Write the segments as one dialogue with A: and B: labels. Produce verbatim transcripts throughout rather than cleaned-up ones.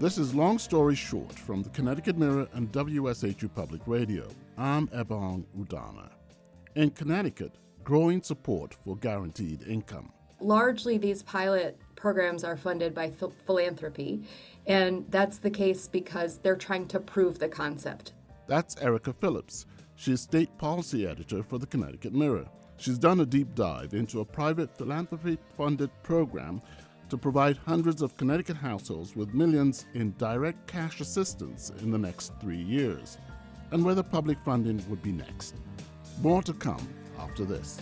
A: This is Long Story Short from the Connecticut Mirror and W S H U Public Radio. I'm Ebong Udana. In Connecticut, growing support for guaranteed income.
B: Largely, these pilot programs are funded by ph- philanthropy, and that's the case because they're trying to prove the concept.
A: That's Erica Phillips. She's state policy editor for the Connecticut Mirror. She's done a deep dive into a private philanthropy-funded program to provide hundreds of Connecticut households with millions in direct cash assistance in the next three years, and whether public funding would be next. More to come after this.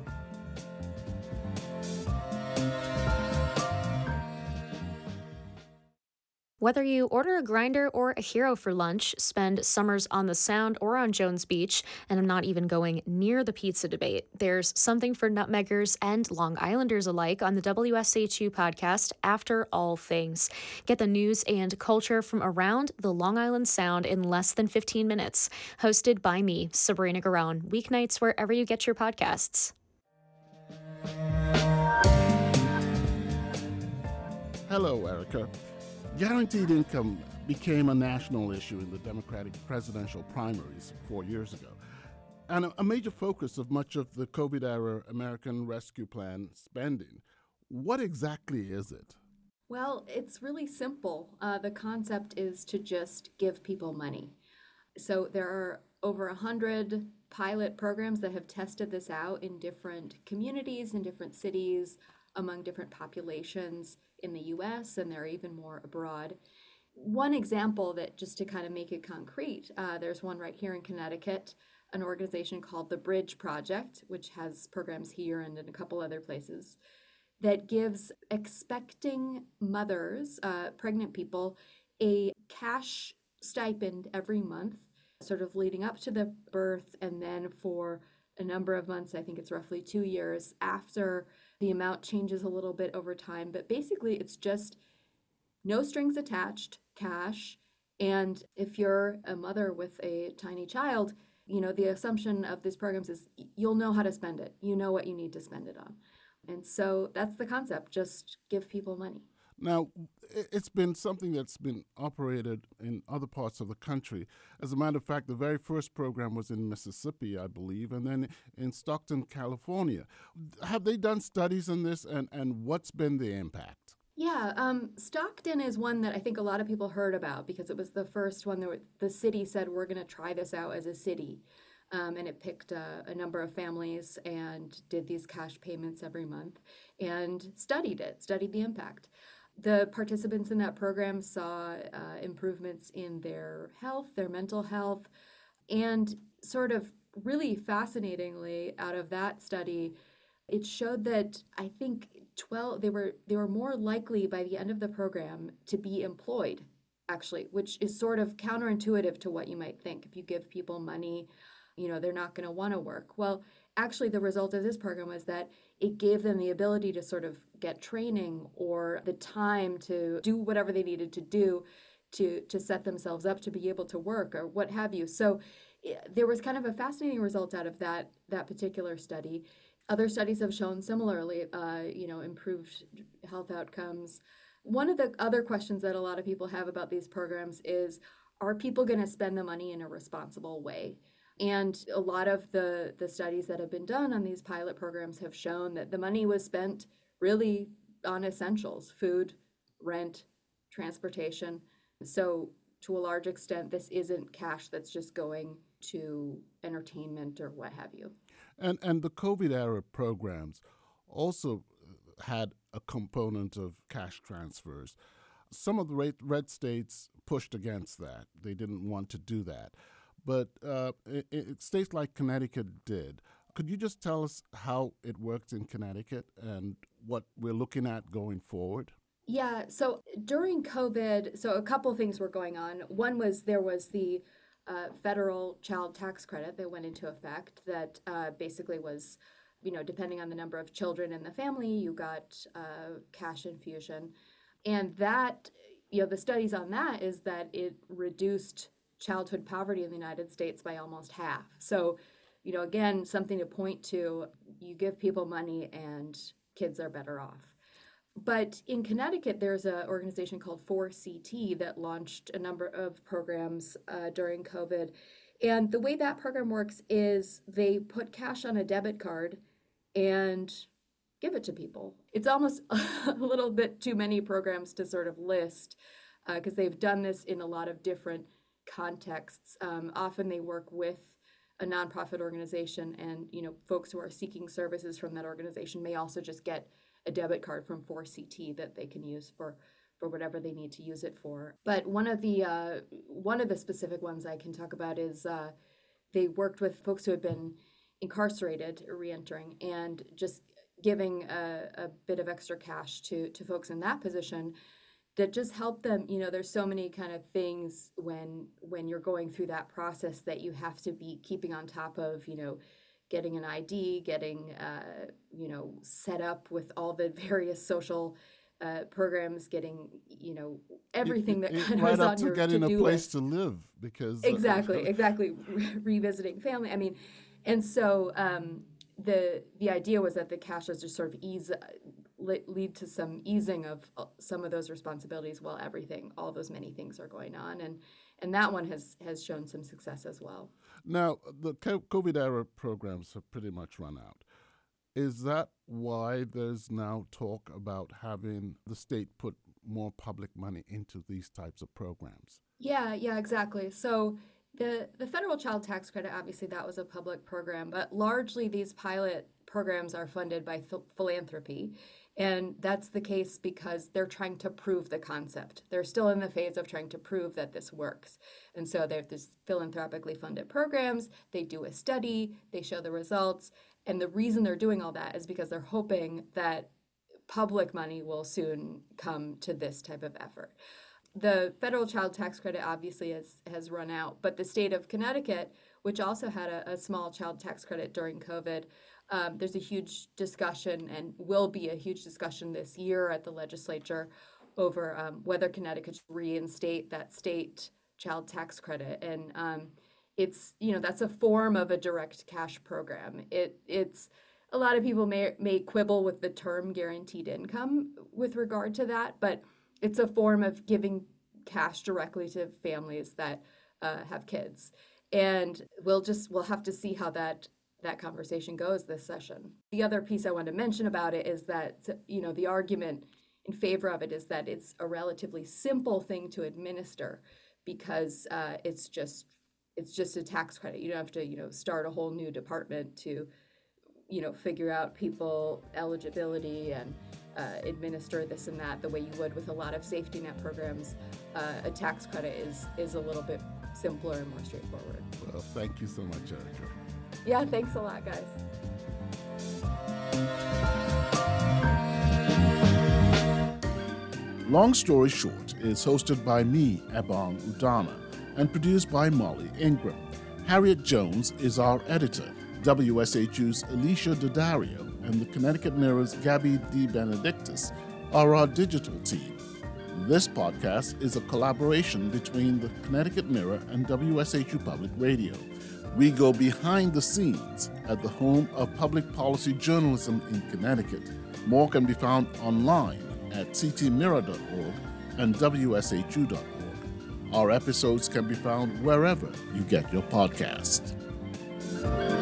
C: Whether you order a grinder or a hero for lunch, spend summers on the Sound or on Jones Beach, and I'm not even going near the pizza debate, there's something for nutmeggers and Long Islanders alike on the W S H U podcast, After All Things. Get the news and culture from around the Long Island Sound in less than fifteen minutes. Hosted by me, Sabrina Garone, weeknights wherever you get your podcasts.
A: Hello, Erica. Guaranteed income became a national issue in the Democratic presidential primaries four years ago, and a major focus of much of the COVID-era American Rescue Plan spending. What exactly is it?
B: Well, it's really simple. Uh, the concept is to just give people money. So there are over one hundred pilot programs that have tested this out in different communities, in different cities, among different populations in the U S, and there are even more abroad. One example that, just to kind of make it concrete, uh, there's one right here in Connecticut, an organization called the Bridge Project, which has programs here and in a couple other places, that gives expecting mothers, uh, pregnant people, a cash stipend every month, sort of leading up to the birth, and then for a number of months, I think it's roughly two years after. The amount changes a little bit over time, but basically it's just no strings attached, cash. And if you're a mother with a tiny child, you know, the assumption of these programs is you'll know how to spend it. You know what you need to spend it on. And so that's the concept, just give people money.
A: Now, it's been something that's been operated in other parts of the country. As a matter of fact, the very first program was in Mississippi, I believe, and then in Stockton, California. Have they done studies on this, and, and what's been the impact?
B: Yeah, um, Stockton is one that I think a lot of people heard about because it was the first one that the city said, we're going to try this out as a city. Um, and it picked a, a number of families and did these cash payments every month and studied it, studied the impact. The participants in that program saw uh, improvements in their health, their mental health, and sort of really fascinatingly out of that study, it showed that I think twelve they were they were more likely by the end of the program to be employed, actually, which is sort of counterintuitive to what you might think. If you give people money, you know, they're not going to want to work. Well, actually, the result of this program was that it gave them the ability to sort of get training or the time to do whatever they needed to do to, to set themselves up to be able to work or what have you. So there was kind of a fascinating result out of that, that particular study. Other studies have shown similarly, uh, you know, improved health outcomes. One of the other questions that a lot of people have about these programs is, are people going to spend the money in a responsible way? And a lot of the, the studies that have been done on these pilot programs have shown that the money was spent really on essentials, food, rent, transportation. So to a large extent, this isn't cash that's just going to entertainment or what have you.
A: And, and the COVID-era programs also had a component of cash transfers. Some of the red, red states pushed against that. They didn't want to do that. But uh, it, it, states like Connecticut did. Could you just tell us how it worked in Connecticut and what we're looking at going forward?
B: Yeah, so during COVID, so a couple of things were going on. One was there was the uh, federal child tax credit that went into effect that uh, basically was, you know, depending on the number of children in the family, you got uh, cash infusion. And that, you know, the studies on that is that it reduced childhood poverty in the United States by almost half. So, you know, again, something to point to, you give people money and kids are better off. But in Connecticut, there's an organization called four C T that launched a number of programs uh, during COVID. And the way that program works is they put cash on a debit card and give it to people. It's almost a little bit too many programs to sort of list because uh, they've done this in a lot of different contexts. Um, often they work with a nonprofit organization, and you know, folks who are seeking services from that organization may also just get a debit card from four C T that they can use for for whatever they need to use it for. But one of the uh, one of the specific ones I can talk about is uh, they worked with folks who had been incarcerated or reentering, and just giving a, a bit of extra cash to to folks in that position that just help them. You know, there's so many kind of things when when you're going through that process that you have to be keeping on top of, you know, getting an I D, getting, uh, you know, set up with all the various social uh, programs, getting, you know, everything that
A: It- it-
B: kind of
A: right
B: is
A: up
B: on
A: to
B: your
A: getting a
B: to-do
A: place
B: list.
A: to live, because uh,
B: Exactly, exactly. Re- revisiting family. I mean, and so um, the the idea was that the cash was just sort of ease uh, le- lead to some easing of uh, some of those responsibilities while everything, all those many things are going on, and and that one has has shown some success as well.
A: Now, the co- COVID era programs have pretty much run out. Is that why there's now talk about having the state put more public money into these types of programs?
B: Yeah, yeah, exactly. So the the federal child tax credit, obviously that was a public program, but largely these pilot programs are funded by phil- philanthropy. And that's the case because they're trying to prove the concept. They're still in the phase of trying to prove that this works. And so they have these philanthropically funded programs, they do a study, they show the results. And the reason they're doing all that is because they're hoping that public money will soon come to this type of effort. The federal child tax credit obviously has, has run out, but the state of Connecticut, which also had a, a small child tax credit during COVID, um, there's a huge discussion, and will be a huge discussion this year at the legislature over um, whether Connecticut should reinstate that state child tax credit. And um, it's, you know, that's a form of a direct cash program. It it's a lot of people may may quibble with the term guaranteed income with regard to that, but it's a form of giving cash directly to families that uh, have kids. And we'll just we'll have to see how that that conversation goes this session. The other piece I want to mention about it is that, you know, the argument in favor of it is that it's a relatively simple thing to administer because uh, it's just it's just a tax credit. You don't have to, you know, start a whole new department to, you know, figure out people eligibility and uh, administer this and that the way you would with a lot of safety net programs. Uh, a tax credit is is a little bit simpler and more straightforward.
A: Well, thank you so much, Erica.
B: Yeah, thanks a lot, guys.
A: Long Story Short is hosted by me, Ebong Udana, and produced by Molly Ingram. Harriet Jones is our editor. W S H U's Alicia Daddario and the Connecticut Mirror's Gabby DeBenedictis are our digital team. This podcast is a collaboration between the Connecticut Mirror and W S H U Public Radio. We go behind the scenes at the home of public policy journalism in Connecticut. More can be found online at c t mirror dot org and w s h u dot org. Our episodes can be found wherever you get your podcasts.